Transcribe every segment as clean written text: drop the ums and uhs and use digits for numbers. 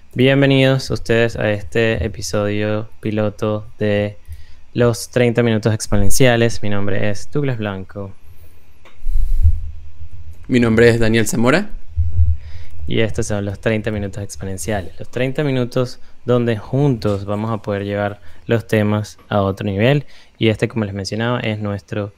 Bienvenidos ustedes a este episodio piloto de los 30 minutos exponenciales. Mi nombre es Douglas Blanco Mi nombre es Daniel Zamora. y estos son los 30 minutos exponenciales. Los 30 minutos donde juntos vamos a poder llevar los temas a otro nivel. Y este, como les mencionaba, es nuestro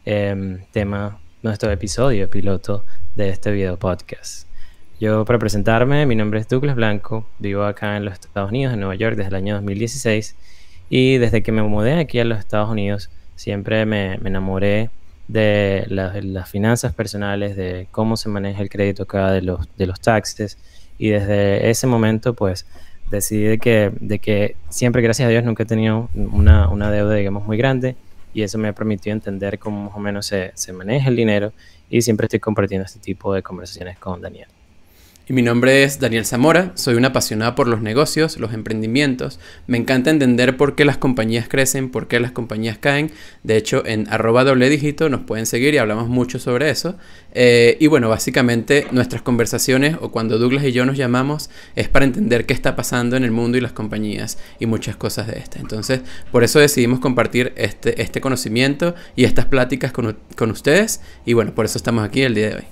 tema, nuestro episodio piloto de este video podcast. Yo, para presentarme, mi nombre es Douglas Blanco, vivo acá en los Estados Unidos, en Nueva York, desde el año 2016, y desde que me mudé aquí a los Estados Unidos, siempre me enamoré de las finanzas personales, de cómo se maneja el crédito acá, de los taxes, y desde ese momento, pues, decidí de que siempre, gracias a Dios, nunca he tenido una deuda, digamos, muy grande, y eso me ha permitido entender cómo más o menos se maneja el dinero, y siempre estoy compartiendo este tipo de conversaciones con Daniel. Y mi nombre es Daniel Zamora. Soy un apasionado por los negocios, los emprendimientos. Me encanta entender por qué las compañías crecen, por qué las compañías caen. De hecho, en @dobledígito nos pueden seguir y hablamos mucho sobre eso. Y bueno, básicamente nuestras conversaciones o cuando Douglas y yo nos llamamos es para entender qué está pasando en el mundo y las compañías y muchas cosas de estas. Entonces, por eso decidimos compartir este conocimiento y estas pláticas con ustedes. Y bueno, por eso estamos aquí el día de hoy.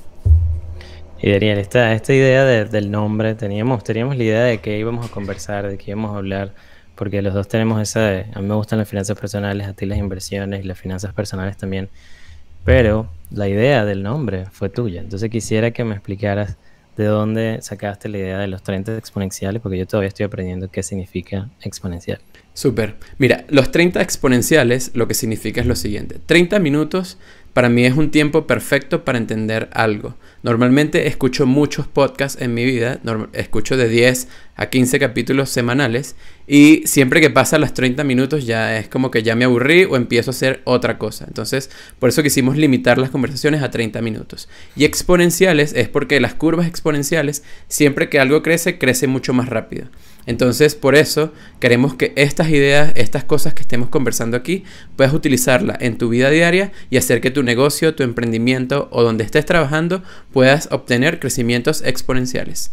Y Daniel, esta idea del nombre, teníamos la idea de que íbamos a conversar, de que íbamos a hablar, porque los dos tenemos a mí me gustan las finanzas personales, a ti las inversiones y las finanzas personales también, pero la idea del nombre fue tuya. Entonces quisiera que me explicaras de dónde sacaste la idea de los 30 exponenciales, porque yo todavía estoy aprendiendo qué significa exponencial. Súper. Mira, los 30 exponenciales lo que significa es lo siguiente. 30 minutos para mí es un tiempo perfecto para entender algo. Normalmente escucho muchos podcasts en mi vida, escucho de 10 a 15 capítulos semanales y siempre que pasa los 30 minutos ya es como que ya me aburrí o empiezo a hacer otra cosa. Entonces, por eso quisimos limitar las conversaciones a 30 minutos. Y exponenciales es porque las curvas exponenciales, siempre que algo crece, crece mucho más rápido. Entonces, por eso queremos que estas ideas, estas cosas que estemos conversando aquí, puedas utilizarlas en tu vida diaria y hacer que tu negocio, tu emprendimiento o donde estés trabajando puedas obtener crecimientos exponenciales.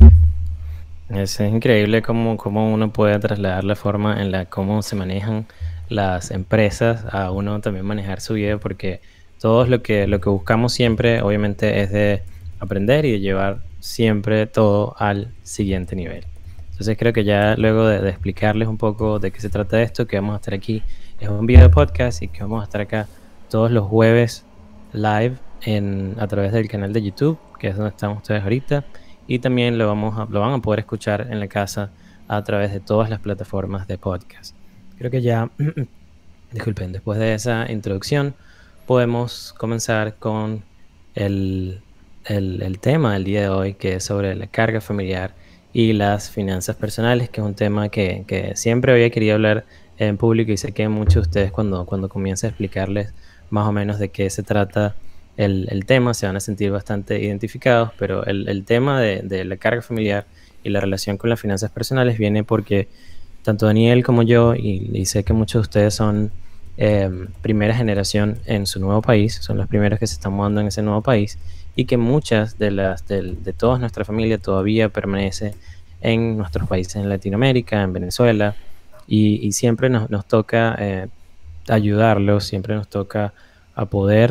Es increíble cómo uno puede trasladar la forma en la cómo se manejan las empresas a uno también manejar su vida, porque todos lo que buscamos siempre, obviamente, es de aprender y de llevar siempre todo al siguiente nivel. Entonces creo que ya luego de explicarles un poco de qué se trata esto, que vamos a estar aquí, es un video de podcast y que vamos a estar acá todos los jueves live a través del canal de YouTube, que es donde están ustedes ahorita, y también lo van a poder escuchar en la casa a través de todas las plataformas de podcast. Creo que ya, disculpen, después de esa introducción, podemos comenzar con el, el tema del día de hoy, que es sobre la carga familiar y las finanzas personales, que es un tema que siempre había querido hablar en público, y sé que muchos de ustedes cuando comience a explicarles más o menos de qué se trata el tema, se van a sentir bastante identificados, pero el tema de la carga familiar y la relación con las finanzas personales viene porque tanto Daniel como yo, y sé que muchos de ustedes son primera generación en su nuevo país, son los primeros que se están mudando en ese nuevo país, y que muchas de toda nuestra familia todavía permanece en nuestros países en Latinoamérica, en Venezuela, y siempre nos toca ayudarlos, siempre nos toca a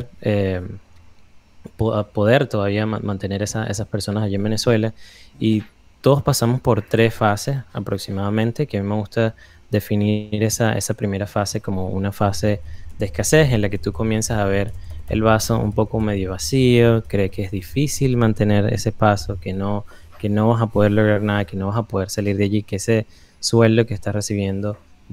poder todavía mantener esas personas allí en Venezuela. Y todos pasamos por 3 fases aproximadamente, que a mí me gusta definir esa primera fase como una fase de escasez, en la que tú comienzas a ver el vaso un poco medio vacío, crees que es difícil mantener ese paso, que no vas a poder lograr nada, que no vas a poder salir de allí, que ese sueldo que estás recibiendo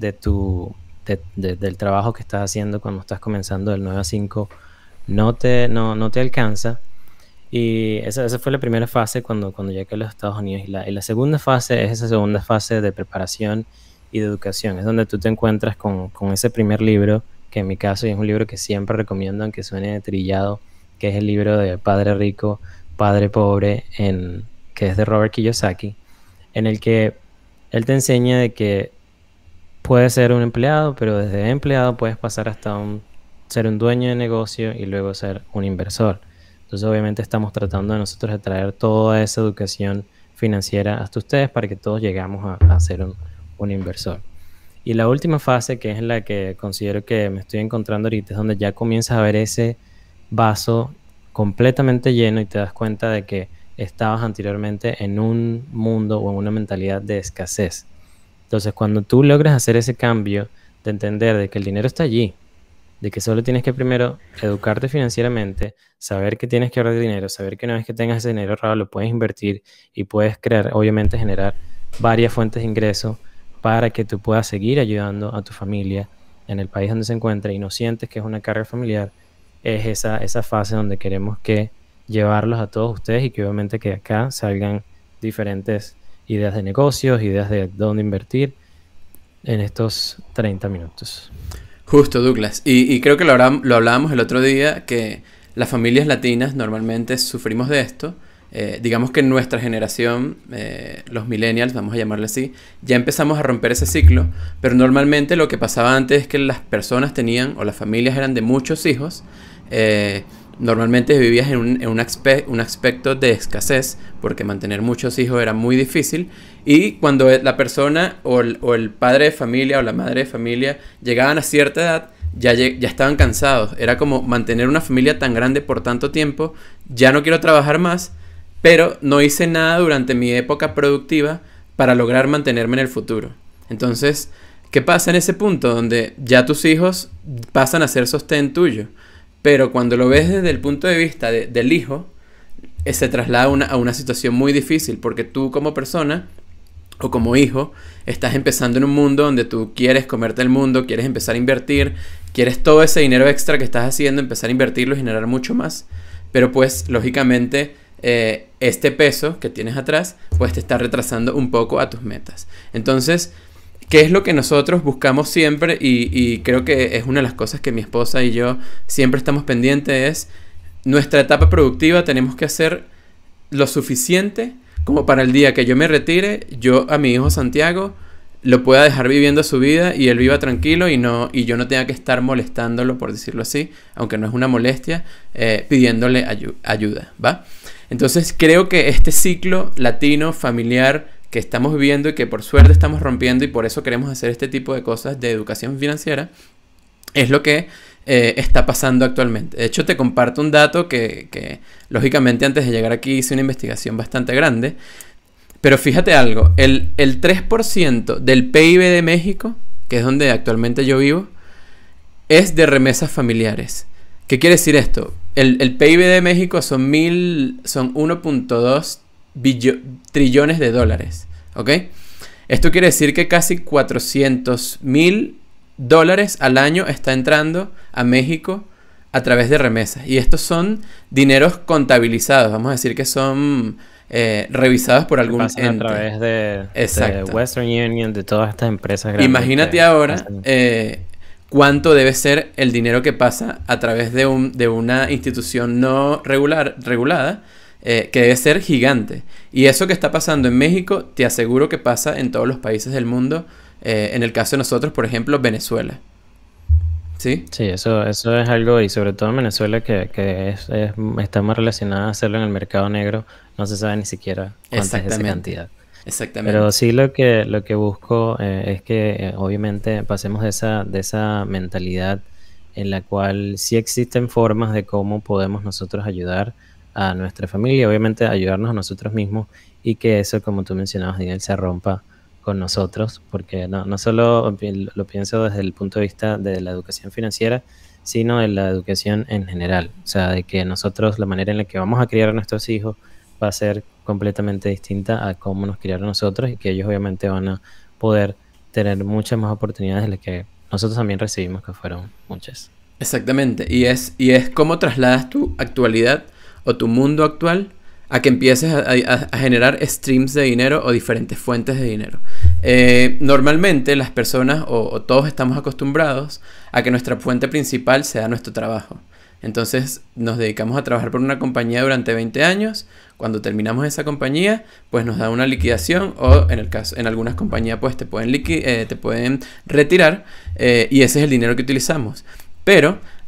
del trabajo que estás haciendo cuando estás comenzando del 9 a 5 no te alcanza. Y esa fue la primera fase cuando llegué a los Estados Unidos. Y la segunda fase es esa segunda fase de preparación y de educación. Es donde tú te encuentras con ese primer libro, que en mi caso es un libro que siempre recomiendo, aunque suene trillado, que es el libro de Padre Rico, Padre Pobre, que es de Robert Kiyosaki, en el que él te enseña de que puedes ser un empleado, pero desde empleado puedes pasar hasta ser un dueño de negocio y luego ser un inversor. Entonces, obviamente, estamos tratando de nosotros de traer toda esa educación financiera hasta ustedes para que todos llegamos a ser un inversor. Y la última fase, que es en la que considero que me estoy encontrando ahorita, es donde ya comienzas a ver ese vaso completamente lleno y te das cuenta de que estabas anteriormente en un mundo o en una mentalidad de escasez. Entonces, cuando tú logras hacer ese cambio de entender de que el dinero está allí, de que solo tienes que primero educarte financieramente, saber que tienes que ahorrar dinero, saber que una vez que tengas ese dinero ahorrado lo puedes invertir y puedes crear, obviamente generar varias fuentes de ingreso para que tú puedas seguir ayudando a tu familia en el país donde se encuentra y no sientes que es una carga familiar, es esa fase donde queremos que llevarlos a todos ustedes y que obviamente que acá salgan diferentes ideas de negocios, ideas de dónde invertir en estos 30 minutos. Justo, Douglas. Y creo que lo hablábamos el otro día, que las familias latinas normalmente sufrimos de esto. Digamos que en nuestra generación, los millennials, vamos a llamarle así, ya empezamos a romper ese ciclo, pero normalmente lo que pasaba antes es que las personas tenían, o las familias eran de muchos hijos, normalmente vivías en un aspecto de escasez, porque mantener muchos hijos era muy difícil, y cuando la persona o el padre de familia o la madre de familia llegaban a cierta edad, ya estaban cansados. Era como mantener una familia tan grande por tanto tiempo, ya no quiero trabajar más, pero no hice nada durante mi época productiva para lograr mantenerme en el futuro. Entonces, ¿qué pasa en ese punto donde ya tus hijos pasan a ser sostén tuyo? Pero cuando lo ves desde el punto de vista del hijo, se traslada a una situación muy difícil, porque tú como persona o como hijo estás empezando en un mundo donde tú quieres comerte el mundo, quieres empezar a invertir, quieres todo ese dinero extra que estás haciendo, empezar a invertirlo y generar mucho más. Pero pues, lógicamente, este peso que tienes atrás, pues te está retrasando un poco a tus metas. Entonces, ¿qué es lo que nosotros buscamos siempre? Y creo que es una de las cosas que mi esposa y yo siempre estamos pendientes, es nuestra etapa productiva. Tenemos que hacer lo suficiente como para el día que yo me retire, yo a mi hijo Santiago lo pueda dejar viviendo su vida y él viva tranquilo y yo no tenga que estar molestándolo, por decirlo así, aunque no es una molestia, pidiéndole ayuda, ¿va? Entonces creo que este ciclo latino, familiar, que estamos viviendo y que por suerte estamos rompiendo, y por eso queremos hacer este tipo de cosas de educación financiera, es lo que está pasando actualmente. De hecho, te comparto un dato que lógicamente antes de llegar aquí hice una investigación bastante grande, pero fíjate algo, el 3% del PIB de México, que es donde actualmente yo vivo, es de remesas familiares. ¿Qué quiere decir esto? El PIB de México son 1.2 trillones de dólares, ¿ok? Esto quiere decir que casi 400,000 dólares al año está entrando a México a través de remesas. Y estos son dineros contabilizados, vamos a decir que son revisados por algún ente. A través de Western Union, de todas estas empresas grandes. Imagínate ahora cuánto debe ser el dinero que pasa a través de una institución no regulada, que debe ser gigante. Y eso que está pasando en México, te aseguro que pasa en todos los países del mundo. En el caso de nosotros, por ejemplo, Venezuela. ¿Sí? Sí, eso es algo, y sobre todo en Venezuela, que está más relacionada a hacerlo en el mercado negro. No se sabe ni siquiera cuánta es esa cantidad. Exactamente. Pero sí lo que busco es que obviamente pasemos de esa mentalidad en la cual sí existen formas de cómo podemos nosotros ayudar a nuestra familia, obviamente ayudarnos a nosotros mismos, y que eso, como tú mencionabas, Daniel, se rompa con nosotros, porque no solo lo pienso desde el punto de vista de la educación financiera, sino de la educación en general. O sea, de que nosotros, la manera en la que vamos a criar a nuestros hijos va a ser completamente distinta a cómo nos criaron nosotros, y que ellos obviamente van a poder tener muchas más oportunidades de las que nosotros también recibimos, que fueron muchas. Exactamente, y es cómo trasladas tu actualidad o tu mundo actual a que empieces a generar streams de dinero o diferentes fuentes de dinero. Normalmente las personas o todos estamos acostumbrados a que nuestra fuente principal sea nuestro trabajo. Entonces nos dedicamos a trabajar por una compañía durante 20 años. Cuando terminamos esa compañía, pues nos da una liquidación, o en algunas compañías pues te pueden retirar, y ese es el dinero que utilizamos. Pero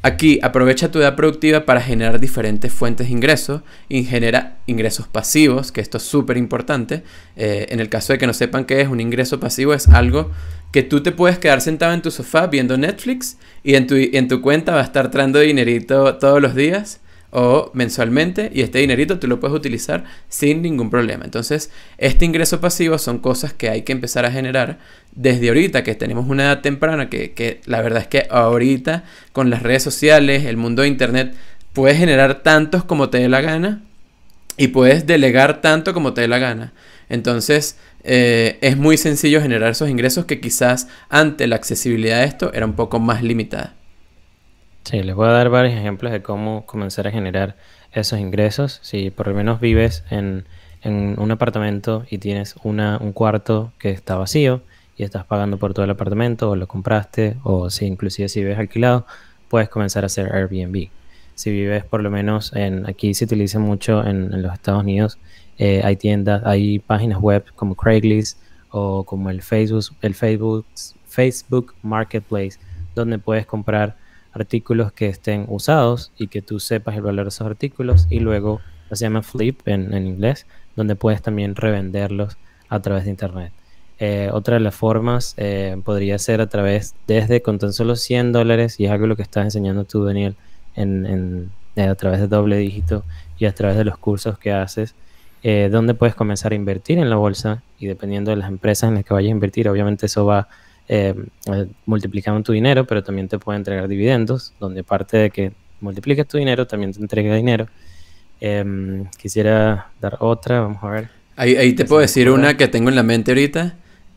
Aquí aprovecha tu edad productiva para generar diferentes fuentes de ingresos y genera ingresos pasivos, que esto es súper importante. En el caso de que no sepan qué es un ingreso pasivo, es algo que tú te puedes quedar sentado en tu sofá viendo Netflix y en tu cuenta va a estar entrando dinerito todos los días o mensualmente, y este dinerito tú lo puedes utilizar sin ningún problema. Entonces, este ingreso pasivo son cosas que hay que empezar a generar desde ahorita, que tenemos una edad temprana, que la verdad es que ahorita con las redes sociales, el mundo de internet, puedes generar tantos como te dé la gana y puedes delegar tanto como te dé la gana. Entonces, es muy sencillo generar esos ingresos que quizás ante la accesibilidad de esto era un poco más limitada. Sí, les voy a dar varios ejemplos de cómo comenzar a generar esos ingresos. Si por lo menos vives en un apartamento y tienes un cuarto que está vacío y estás pagando por todo el apartamento o lo compraste, o si inclusive si vives alquilado, puedes comenzar a hacer Airbnb. Si vives por lo menos aquí se utiliza mucho en los Estados Unidos, hay tiendas, hay páginas web como Craigslist o como el Facebook Marketplace, donde puedes comprar artículos que estén usados y que tú sepas el valor de esos artículos, y luego se llama flip en inglés, donde puedes también revenderlos a través de internet. Otra de las formas podría ser desde con tan solo $100, y es algo lo que estás enseñando tú, Daniel, a través de doble dígito y a través de los cursos que haces, donde puedes comenzar a invertir en la bolsa, y dependiendo de las empresas en las que vayas a invertir, obviamente eso va multiplicando tu dinero, pero también te puede entregar dividendos, donde aparte de que multipliques tu dinero, también te entrega dinero. Quisiera dar otra, vamos a ver. Ahí te puedo decir una que tengo en la mente ahorita.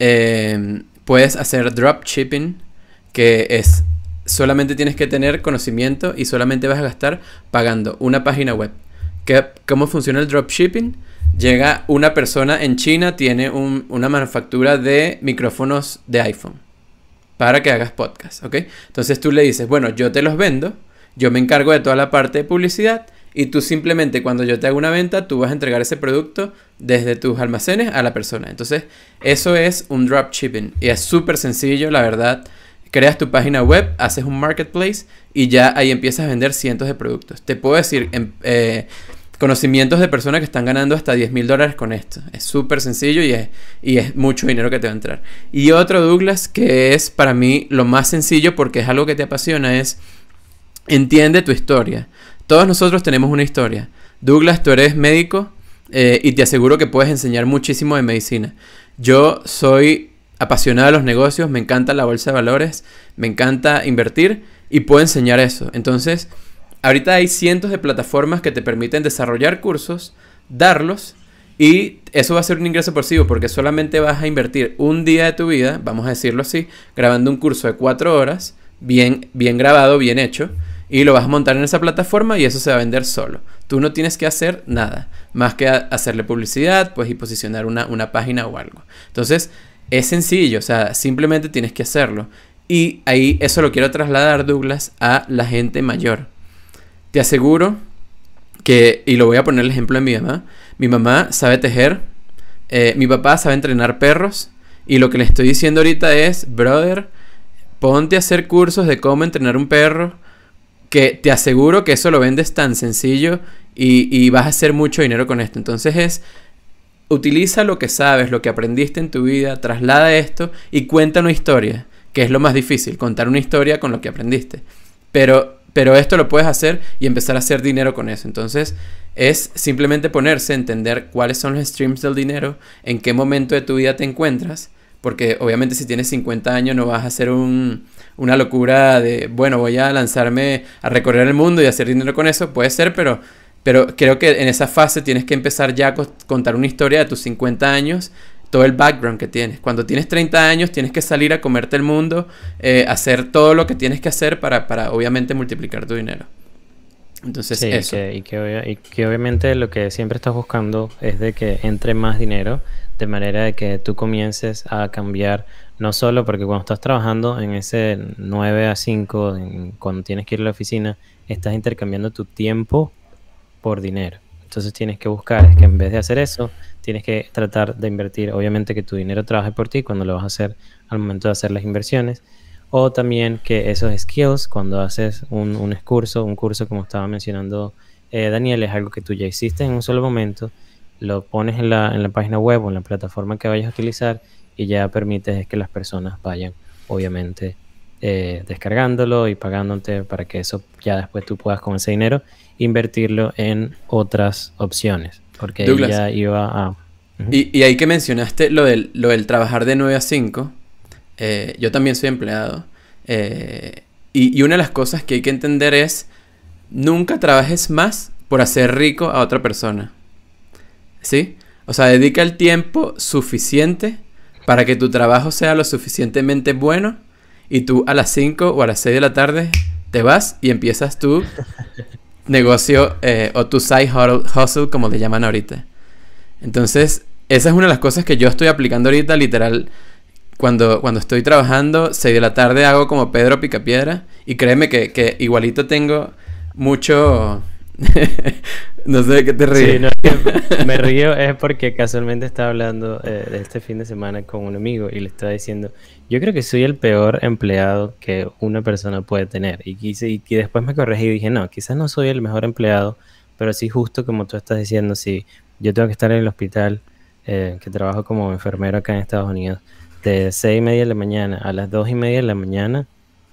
Puedes hacer dropshipping, que es solamente tienes que tener conocimiento y solamente vas a gastar pagando una página web. ¿Cómo funciona el dropshipping? Llega una persona en China, tiene una manufactura de micrófonos de iPhone para que hagas podcast, ¿ok? Entonces tú le dices, bueno, yo te los vendo, yo me encargo de toda la parte de publicidad, y tú simplemente cuando yo te haga una venta, tú vas a entregar ese producto desde tus almacenes a la persona. Entonces eso es un dropshipping y es súper sencillo, la verdad. Creas tu página web, haces un marketplace y ya ahí empiezas a vender cientos de productos. Te puedo decir conocimientos de personas que están ganando hasta $10,000 con esto. Es súper sencillo y es mucho dinero que te va a entrar. Y otro, Douglas, que es para mí lo más sencillo porque es algo que te apasiona, es entiende tu historia. Todos nosotros tenemos una historia. Douglas, tú eres médico y te aseguro que puedes enseñar muchísimo de medicina. Yo soy apasionado de los negocios, me encanta la bolsa de valores, me encanta invertir y puedo enseñar eso. Entonces, ahorita hay cientos de plataformas que te permiten desarrollar cursos, darlos, y eso va a ser un ingreso pasivo porque solamente vas a invertir un día de tu vida, vamos a decirlo así, grabando un curso de 4 horas, bien grabado, bien hecho, y lo vas a montar en esa plataforma y eso se va a vender solo. Tú no tienes que hacer nada más que hacerle publicidad, pues, y posicionar una página o algo. Entonces, es sencillo, o sea, simplemente tienes que hacerlo. Y ahí eso lo quiero trasladar, Douglas, a la gente mayor. Te aseguro que, y lo voy a poner el ejemplo de mi mamá sabe tejer, mi papá sabe entrenar perros, y lo que le estoy diciendo ahorita es, brother, ponte a hacer cursos de cómo entrenar un perro, que te aseguro que eso lo vendes tan sencillo y vas a hacer mucho dinero con esto. Entonces utiliza lo que sabes, lo que aprendiste en tu vida, traslada esto y cuenta una historia, que es lo más difícil, contar una historia con lo que aprendiste. Pero esto lo puedes hacer y empezar a hacer dinero con eso. Entonces es simplemente ponerse a entender cuáles son los streams del dinero, en qué momento de tu vida te encuentras, porque obviamente si tienes 50 años no vas a hacer una locura de, bueno, voy a lanzarme a recorrer el mundo y hacer dinero con eso. Puede ser, pero creo que en esa fase tienes que empezar ya a contar una historia de tus 50 años, todo el background que tienes. Cuando tienes 30 años tienes que salir a comerte el mundo, hacer todo lo que tienes que hacer para obviamente multiplicar tu dinero. Entonces sí, eso. Y que obviamente lo que siempre estás buscando es de que entre más dinero, de manera de que tú comiences a cambiar, no solo porque cuando estás trabajando en ese 9 a 5, cuando tienes que ir a la oficina, estás intercambiando tu tiempo por dinero. Entonces tienes que buscar, es que en vez de hacer eso, tienes que tratar de invertir, obviamente que tu dinero trabaje por ti cuando lo vas a hacer al momento de hacer las inversiones. O también que esos skills, cuando haces un curso como estaba mencionando Daniel, es algo que tú ya hiciste en un solo momento, lo pones en la página web o en la plataforma que vayas a utilizar y ya permites que las personas vayan, obviamente, descargándolo y pagándote para que eso ya después tú puedas con ese dinero invertirlo en otras opciones. Porque ahí Douglas, ya iba a... Ujú. y ahí que mencionaste lo del trabajar de 9 a 5, yo también soy empleado. Y una de las cosas que hay que entender es, nunca trabajes más por hacer rico a otra persona. ¿Sí? O sea, dedica el tiempo suficiente para que tu trabajo sea lo suficientemente bueno y tú a las 5 o a las 6 de la tarde te vas y empiezas tu negocio o tu side hustle, como le llaman ahorita. Entonces, esa es una de las cosas que yo estoy aplicando ahorita, literal. Cuando estoy trabajando, 6 de la tarde hago como Pedro Picapiedra. Y créeme que igualito tengo mucho... No sé de qué te ríes. Sí, no, es que me río es porque casualmente estaba hablando de este fin de semana con un amigo y le estaba diciendo, yo creo que soy el peor empleado que una persona puede tener. Y después me corregí y dije, no, quizás no soy el mejor empleado, pero sí justo como tú estás diciendo, si yo tengo que estar en el hospital, que trabajo como enfermero acá en Estados Unidos, de 6:30 de la mañana a las 2:30 de la mañana,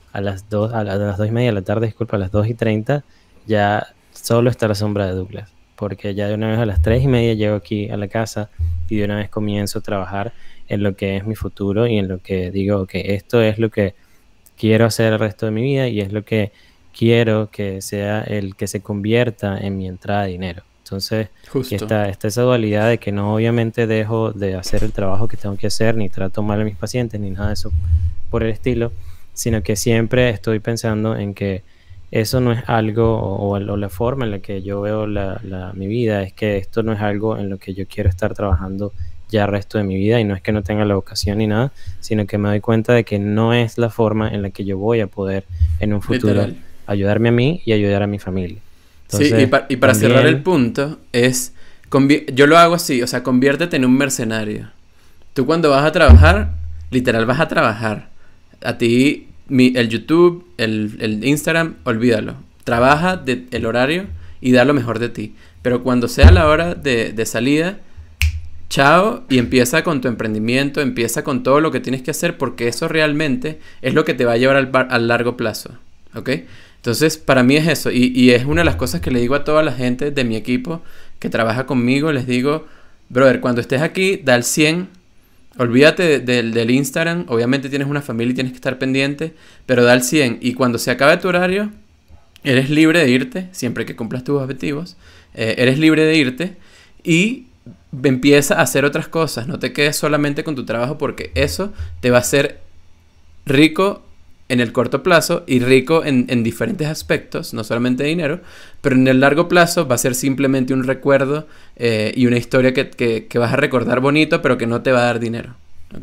a las 2:30 de la tarde, disculpa, a las 2:30, ya solo está la sombra de Douglas, porque ya de una vez a las 3:30 llego aquí a la casa y de una vez comienzo a trabajar en lo que es mi futuro y en lo que digo que esto es lo que quiero hacer el resto de mi vida y es lo que quiero que sea el que se convierta en mi entrada de dinero. Entonces, y Justo. está esa dualidad de que no obviamente dejo de hacer el trabajo que tengo que hacer, ni trato mal a mis pacientes, ni nada de eso por el estilo, sino que siempre estoy pensando en que eso no es algo, o la forma en la que yo veo mi vida, es que esto no es algo en lo que yo quiero estar trabajando ya el resto de mi vida, y no es que no tenga la vocación ni nada, sino que me doy cuenta de que no es la forma en la que yo voy a poder en un futuro Literal. ayudarme a mí y ayudar a mi familia. Sí, y, Entonces, y para cerrar el también, punto es... Yo lo hago así, o sea, conviértete en un mercenario. Tú cuando vas a trabajar, literal vas a trabajar. A ti, el YouTube, el Instagram, olvídalo. Trabaja el horario y da lo mejor de ti. Pero cuando sea la hora de salida, chao, y empieza con tu emprendimiento, empieza con todo lo que tienes que hacer, porque eso realmente es lo que te va a llevar al largo plazo. ¿Ok? Entonces, para mí es eso. Y es una de las cosas que le digo a toda la gente de mi equipo que trabaja conmigo. Les digo, brother, cuando estés aquí, da el 100. Olvídate del Instagram. Obviamente tienes una familia y tienes que estar pendiente, pero da el 100. Y cuando se acabe tu horario, eres libre de irte, siempre que cumplas tus objetivos. Eres libre de irte y empieza a hacer otras cosas. No te quedes solamente con tu trabajo, porque eso te va a hacer rico en el corto plazo y rico en diferentes aspectos, no solamente de dinero, pero en el largo plazo va a ser simplemente un recuerdo y una historia que vas a recordar bonito, pero que no te va a dar dinero. ¿Ok?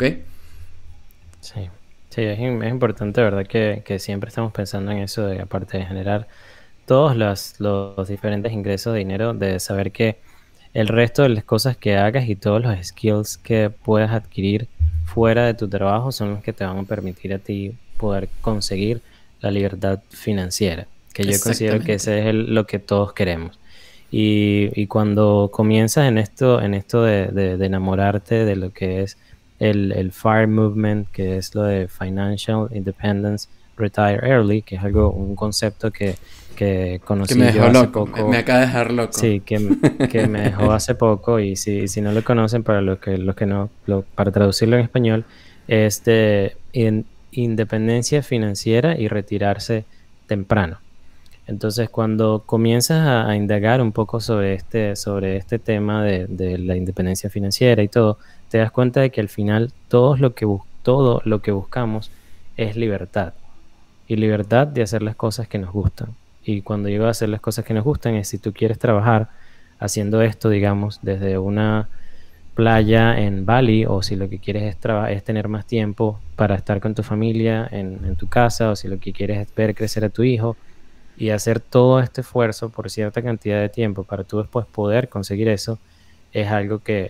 sí, sí, es importante, ¿verdad? Que siempre estamos pensando en eso, de aparte de generar todos los diferentes ingresos de dinero, de saber que el resto de las cosas que hagas y todos los skills que puedas adquirir fuera de tu trabajo son los que te van a permitir a ti poder conseguir la libertad financiera, que yo considero que Exactamente. ese es lo que todos queremos. Y cuando comienzas en esto de enamorarte de lo que es el FIRE movement, que es lo de Financial Independence Retire Early, que es un concepto que Que me conocí yo dejó hace loco, me poco. acaba de dejar loco. Sí, que me dejó hace poco, y si no lo conocen, para los que no, para traducirlo en español, es de independencia financiera y retirarse temprano. Entonces, cuando comienzas a indagar un poco sobre este tema de la independencia financiera y todo, te das cuenta de que al final todo lo que buscamos es libertad, y libertad de hacer las cosas que nos gustan. Y cuando digo hacer las cosas que nos gustan, es si tú quieres trabajar haciendo esto, digamos, desde una playa en Bali, o si lo que quieres es tener más tiempo para estar con tu familia en tu casa, o si lo que quieres es ver crecer a tu hijo y hacer todo este esfuerzo por cierta cantidad de tiempo para tú después poder conseguir eso, es algo que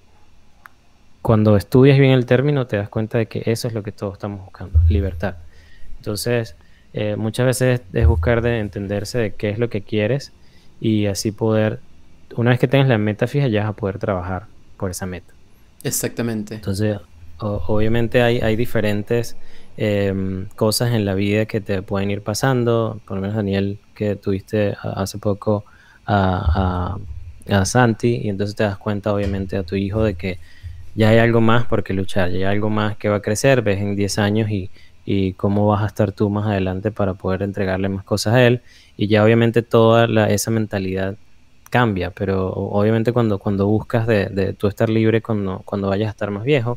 cuando estudias bien el término te das cuenta de que eso es lo que todos estamos buscando, libertad. Entonces, muchas veces es buscar de entenderse de qué es lo que quieres y así poder, una vez que tengas la meta fija, ya vas a poder trabajar por esa meta. Exactamente. Entonces, obviamente hay diferentes cosas en la vida que te pueden ir pasando. Por lo menos, Daniel, que tuviste hace poco a, a Santi, y entonces te das cuenta, obviamente, a tu hijo de que ya hay algo más por qué luchar, ya hay algo más que va a crecer, ves en 10 años y cómo vas a estar tú más adelante para poder entregarle más cosas a él. Y ya obviamente toda esa mentalidad cambia, pero obviamente cuando buscas de tú estar libre cuando vayas a estar más viejo,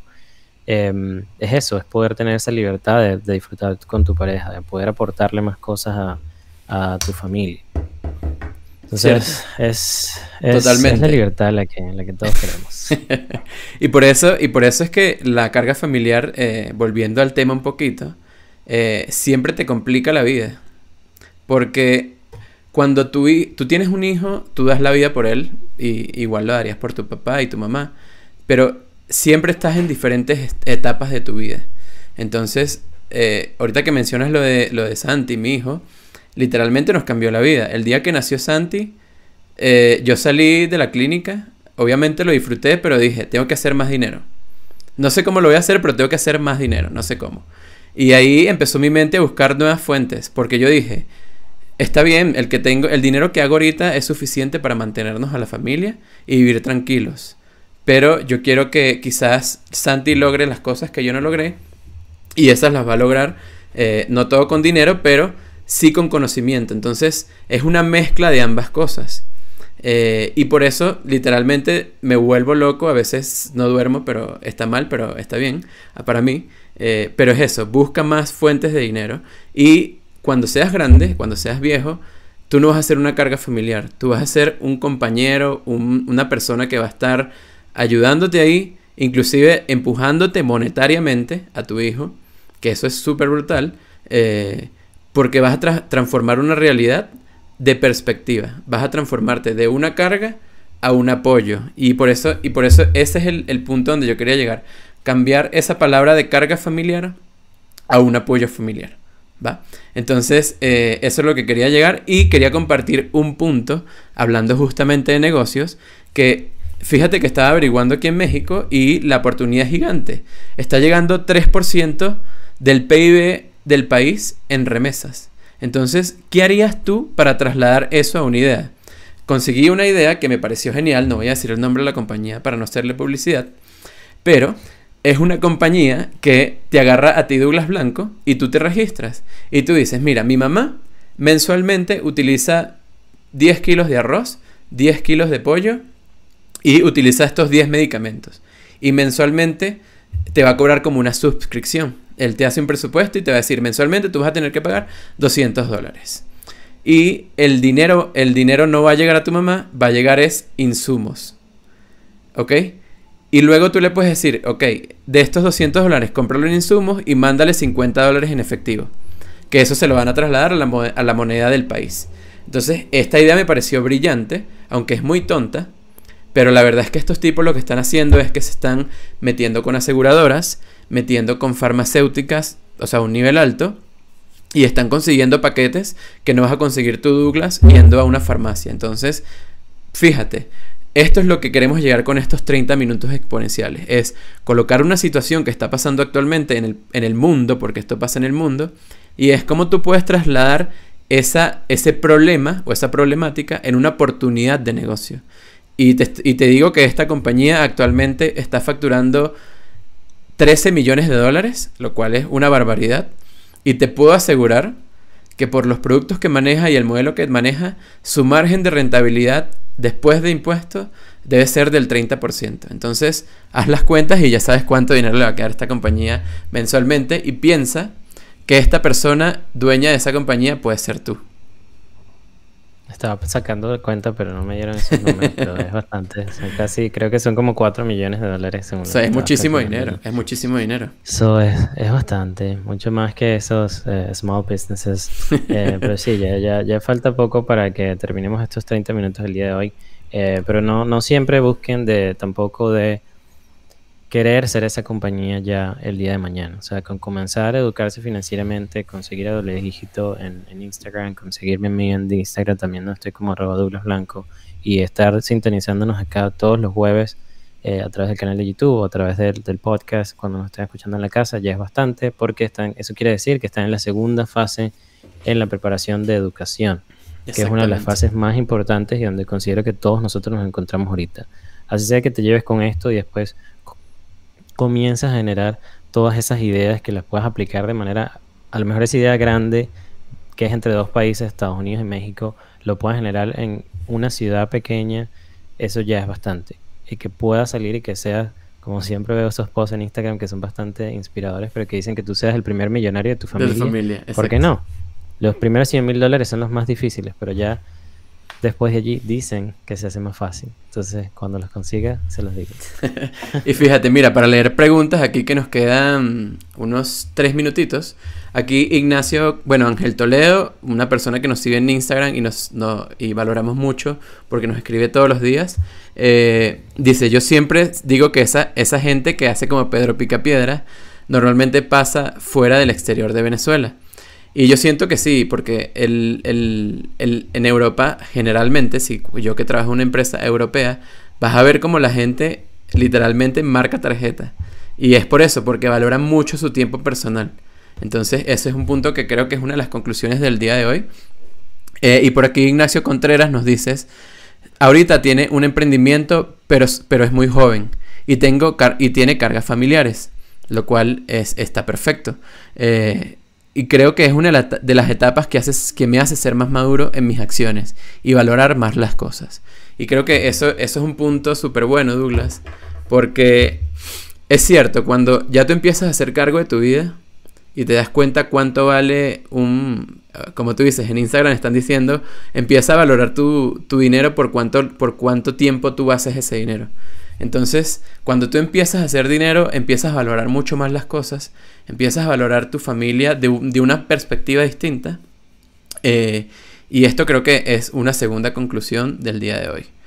es eso, es poder tener esa libertad de disfrutar con tu pareja, de poder aportarle más cosas a tu familia. Cierto. Entonces es la Totalmente. libertad la que todos queremos. Y por eso es que la carga familiar, volviendo al tema un poquito, siempre te complica la vida. Porque cuando tú tienes un hijo, tú das la vida por él, y igual lo darías por tu papá y tu mamá, pero siempre estás en diferentes etapas de tu vida. Entonces, ahorita que mencionas lo de Santi, mi hijo, literalmente nos cambió la vida. El día que nació Santi, yo salí de la clínica, obviamente lo disfruté, pero dije, tengo que hacer más dinero. No sé cómo lo voy a hacer, pero tengo que hacer más dinero, no sé cómo. Y ahí empezó mi mente a buscar nuevas fuentes, porque yo dije, está bien, el dinero que hago ahorita es suficiente para mantenernos a la familia y vivir tranquilos. Pero yo quiero que quizás Santi logre las cosas que yo no logré, y esas las va a lograr, no todo con dinero, pero sí con conocimiento. Entonces es una mezcla de ambas cosas. Y por eso literalmente me vuelvo loco. A veces no duermo, pero está mal, pero está bien para mí. Pero es eso, busca más fuentes de dinero. Y cuando seas grande, cuando seas viejo, tú no vas a ser una carga familiar. Tú vas a ser un compañero, una persona que va a estar ayudándote ahí, inclusive empujándote monetariamente a tu hijo, que eso es súper brutal, porque vas a transformar una realidad de perspectiva. Vas a transformarte de una carga a un apoyo. Y por eso ese es el punto donde yo quería llegar. Cambiar esa palabra de carga familiar a un apoyo familiar. ¿Va? Entonces, eso es lo que quería llegar. Y quería compartir un punto, hablando justamente de negocios, que fíjate que estaba averiguando aquí en México y la oportunidad es gigante. Está llegando 3% del PIB del país en remesas. Entonces, ¿qué harías tú para trasladar eso a una idea? Conseguí una idea que me pareció genial, no voy a decir el nombre de la compañía para no hacerle publicidad, pero es una compañía que te agarra a ti, Douglas Blanco, y tú te registras. Y tú dices, mira, mi mamá mensualmente utiliza 10 kilos de arroz, 10 kilos de pollo y utiliza estos 10 medicamentos. Y mensualmente te va a cobrar como una suscripción. Él te hace un presupuesto y te va a decir, mensualmente tú vas a tener que pagar $200. Y el dinero no va a llegar a tu mamá, va a llegar es insumos. ¿Ok? Y luego tú le puedes decir, ok, de estos $200, cómpralo en insumos y mándale $50 en efectivo. Que eso se lo van a trasladar a la moneda del país. Entonces, esta idea me pareció brillante, aunque es muy tonta. Pero la verdad es que estos tipos lo que están haciendo es que se están metiendo con aseguradoras, metiendo con farmacéuticas, o sea, a un nivel alto, y están consiguiendo paquetes que no vas a conseguir tú, Douglas, yendo a una farmacia. Entonces, fíjate, esto es lo que queremos llegar con estos 30 minutos exponenciales. Es colocar una situación que está pasando actualmente en el mundo, porque esto pasa en el mundo, y es cómo tú puedes trasladar ese problema o esa problemática en una oportunidad de negocio. Y te digo que esta compañía actualmente está facturando $13 millones, lo cual es una barbaridad. Y te puedo asegurar que por los productos que maneja y el modelo que maneja, su margen de rentabilidad después de impuestos debe ser del 30%. Entonces, haz las cuentas y ya sabes cuánto dinero le va a quedar a esta compañía mensualmente. Y piensa que esta persona dueña de esa compañía puede ser tú. Estaba sacando de cuenta, pero no me dieron esos números, pero es bastante. Son casi, creo que son como $4 millones según O lo sea, que es estaba muchísimo calculando. dinero, es muchísimo dinero. Eso es bastante, mucho más que esos small businesses. Pero sí, ya falta poco para que terminemos estos 30 minutos del día de hoy. Pero no siempre busquen tampoco de querer ser esa compañía ya el día de mañana. O sea, con comenzar a educarse financieramente, conseguir a doble dígito en Instagram, conseguirme a mí en Instagram también, no estoy como @DouglasBlanco, y estar sintonizándonos acá todos los jueves a través del canal de YouTube o a través del podcast cuando nos estén escuchando en la casa, ya es bastante, porque eso quiere decir que están en la segunda fase en la preparación de educación, que es una de las fases más importantes y donde considero que todos nosotros nos encontramos ahorita. Así sea que te lleves con esto y después comienzas a generar todas esas ideas que las puedas aplicar de manera, a lo mejor esa idea grande que es entre dos países, Estados Unidos y México, lo puedas generar en una ciudad pequeña, eso ya es bastante. Y que pueda salir y que seas, como siempre veo esos posts en Instagram que son bastante inspiradores, pero que dicen que tú seas el primer millonario de tu familia. De tu familia, ¿Por qué no? Los primeros $100,000 son los más difíciles, pero ya después de allí dicen que se hace más fácil. Entonces, cuando los consiga, se los digo. Y fíjate, mira, para leer preguntas aquí que nos quedan unos 3 minutitos. Aquí Ignacio, bueno, Ángel Toledo, una persona que nos sigue en Instagram y valoramos mucho porque nos escribe todos los días. Dice, yo siempre digo que esa gente que hace como Pedro Picapiedra normalmente pasa fuera del exterior de Venezuela. Y yo siento que sí, porque en Europa, generalmente, si yo que trabajo en una empresa europea, vas a ver como la gente literalmente marca tarjeta. Y es por eso, porque valoran mucho su tiempo personal. Entonces, ese es un punto que creo que es una de las conclusiones del día de hoy. Y por aquí Ignacio Contreras nos dice, ahorita tiene un emprendimiento, pero es muy joven. Y tiene cargas familiares, lo cual está perfecto. Y creo que es una de las etapas que me hace ser más maduro en mis acciones y valorar más las cosas. Y creo que eso es un punto súper bueno, Douglas, porque es cierto, cuando ya tú empiezas a hacer cargo de tu vida y te das cuenta cuánto vale como tú dices, en Instagram están diciendo, empieza a valorar tu dinero por cuánto tiempo tú haces ese dinero. Entonces, cuando tú empiezas a hacer dinero, empiezas a valorar mucho más las cosas, empiezas a valorar tu familia de una perspectiva distinta. Y esto creo que es una segunda conclusión del día de hoy.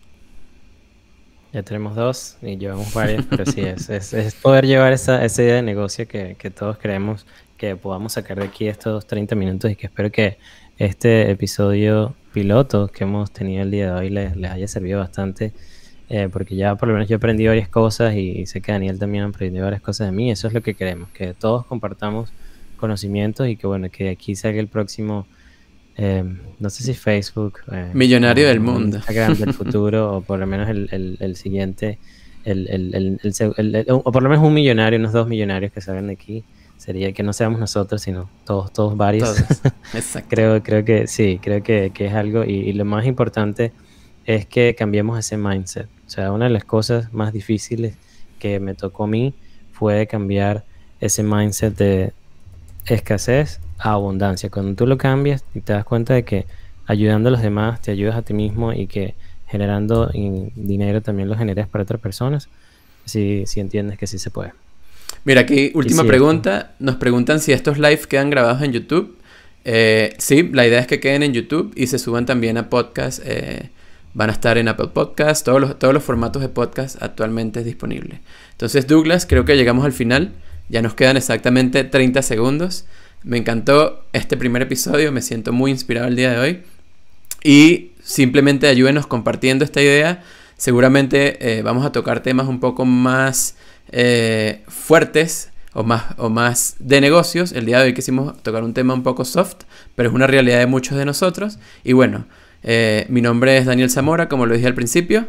Ya tenemos 2 y llevamos varias, pero sí, es poder llevar esa idea de negocio que todos creemos que podamos sacar de aquí estos 30 minutos y que espero que este episodio piloto que hemos tenido el día de hoy les haya servido bastante. Porque ya por lo menos yo aprendí varias cosas y sé que Daniel también aprendió varias cosas de mí. Eso es lo que queremos, que todos compartamos conocimientos y que bueno, que aquí salga el próximo, no sé si Facebook, millonario del mundo, Instagram del futuro, o por lo menos el siguiente, o por lo menos un millonario, unos 2 millonarios que salgan de aquí. Sería que no seamos nosotros, sino todos varios. Todos. Exacto. creo que sí, creo que es algo, y lo más importante es que cambiemos ese mindset. O sea, una de las cosas más difíciles que me tocó a mí fue cambiar ese mindset de escasez a abundancia. Cuando tú lo cambias y te das cuenta de que ayudando a los demás te ayudas a ti mismo y que generando dinero también lo generas para otras personas, sí entiendes que sí se puede. Mira, aquí última pregunta. Nos preguntan si estos live quedan grabados en YouTube. Sí, la idea es que queden en YouTube y se suban también a podcast. Van a estar en Apple Podcast, todos los formatos de podcast actualmente es disponible. Entonces, Douglas, creo que llegamos al final. Ya nos quedan exactamente 30 segundos. Me encantó este primer episodio, me siento muy inspirado el día de hoy. Y simplemente ayúdenos compartiendo esta idea. Seguramente vamos a tocar temas un poco más fuertes o más de negocios. El día de hoy quisimos tocar un tema un poco soft, pero es una realidad de muchos de nosotros. Y bueno, mi nombre es Daniel Zamora, como lo dije al principio.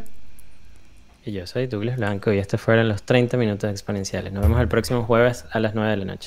Y yo soy Douglas Blanco y estos fueron los 30 minutos exponenciales. Nos vemos el próximo jueves a las 9 de la noche.